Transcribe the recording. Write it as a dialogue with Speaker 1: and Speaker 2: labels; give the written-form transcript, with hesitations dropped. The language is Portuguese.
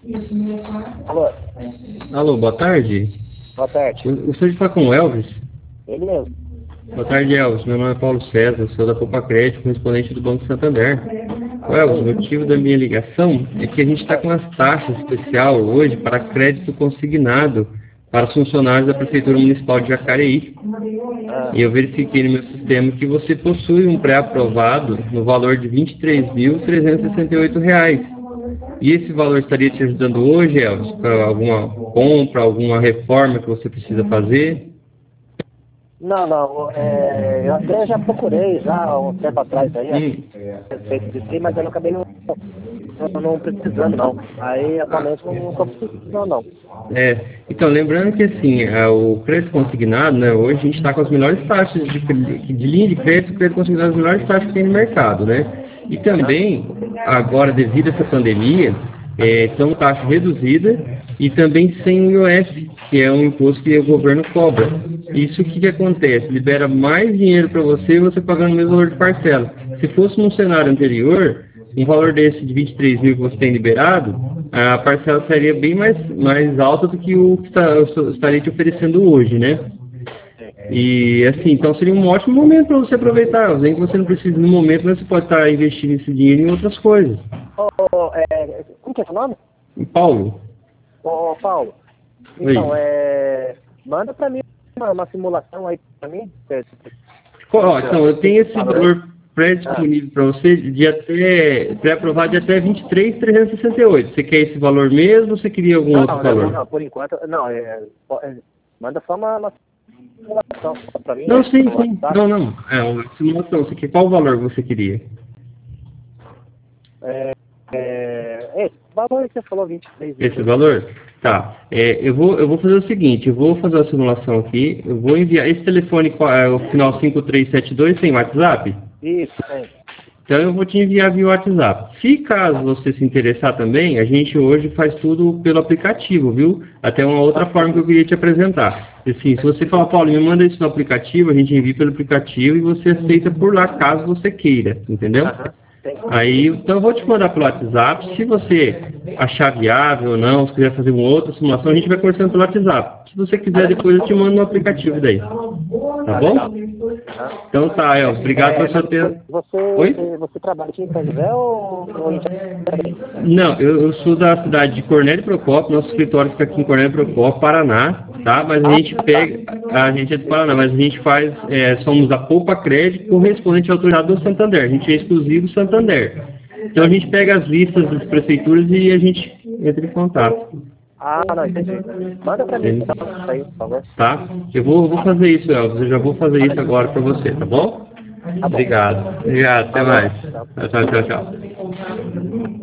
Speaker 1: Alô,
Speaker 2: Alô, boa tarde.
Speaker 1: boa tarde.
Speaker 2: Eu gostaria de falar com o Elvis.
Speaker 1: Ele mesmo.
Speaker 2: Boa tarde, Elvis. Meu nome é Paulo César, sou da Copa Crédito, correspondente do Banco Santander. Ô, Elvis, o motivo da minha ligação é que a gente está com umas taxas especial hoje para crédito consignado para os funcionários da Prefeitura Municipal de Jacareí. E eu verifiquei no meu sistema que você possui um pré-aprovado no valor de R$ 23.368. E esse valor estaria te ajudando hoje, Elvis, para alguma compra, alguma reforma que você precisa fazer?
Speaker 1: Não, não, eu até já procurei já há um tempo atrás aí, a respeito disso aí, mas eu não acabei não precisando não. Aí atualmente não estou precisando não.
Speaker 2: Então, lembrando que assim, o crédito consignado, né, hoje a gente está com as melhores taxas de linha de crédito consignado, as melhores taxas que tem no mercado, né? E também, agora, devido a essa pandemia, são taxas reduzidas e também sem o IOF, que é um imposto que o governo cobra. Isso o que acontece? Libera mais dinheiro para você e você pagando o mesmo valor de parcela. Se fosse num cenário anterior, um valor desse de 23 mil que você tem liberado, a parcela seria bem mais alta do que o que eu estaria te oferecendo hoje, né? E assim, então seria um ótimo momento para você aproveitar, nem que você não precise no momento, mas você pode estar investindo esse dinheiro em outras coisas.
Speaker 1: Como que é seu nome?
Speaker 2: Paulo?
Speaker 1: Paulo, então, manda para mim uma simulação aí para mim.
Speaker 2: Então, eu tenho esse valor pré-disponível para você de até pré-aprovado de até 23.368. Você quer esse valor mesmo ou você queria algum outro valor?
Speaker 1: Não, por enquanto, não, manda só uma simulação para mim.
Speaker 2: Não, sim. Não. Uma simulação. Você quer qual valor você queria?
Speaker 1: Esse valor que você falou, 23.
Speaker 2: Esse valor? Tá. Eu vou fazer o seguinte, eu vou fazer a simulação aqui, eu vou enviar. Esse telefone, o final 5372, tem WhatsApp?
Speaker 1: Isso, tem.
Speaker 2: Então eu vou te enviar via WhatsApp. Se caso você se interessar também, a gente hoje faz tudo pelo aplicativo, viu? Até uma outra forma que eu queria te apresentar. Assim, se você falar, Paulo, me manda isso no aplicativo, a gente envia pelo aplicativo e você aceita por lá, caso você queira, entendeu? Aí, então eu vou te mandar pelo WhatsApp. Se você achar viável ou não, se quiser fazer uma outra simulação, a gente vai conversando pelo WhatsApp. Se você quiser, depois eu te mando no aplicativo daí. Tá bom? Então tá, Elvis. Obrigado pelo seu tempo.
Speaker 1: Você trabalha aqui em São José ou em Jacareí?
Speaker 2: Não, eu sou da cidade de Cornélio Procópio. Nosso escritório fica aqui em Cornélio Procópio, Paraná, tá? Mas a gente é do Paraná, mas a gente faz, somos a Poupa Crédito correspondente autorizado do Santander. A gente é exclusivo Santander. Então a gente pega as listas das prefeituras e a gente entra em contato.
Speaker 1: Não, entendi. Manda pra mim, então, aí, por favor.
Speaker 2: Tá? Eu vou fazer isso, Elvis. Eu já vou fazer isso agora pra você, tá bom? Obrigado. Até mais. Tchau.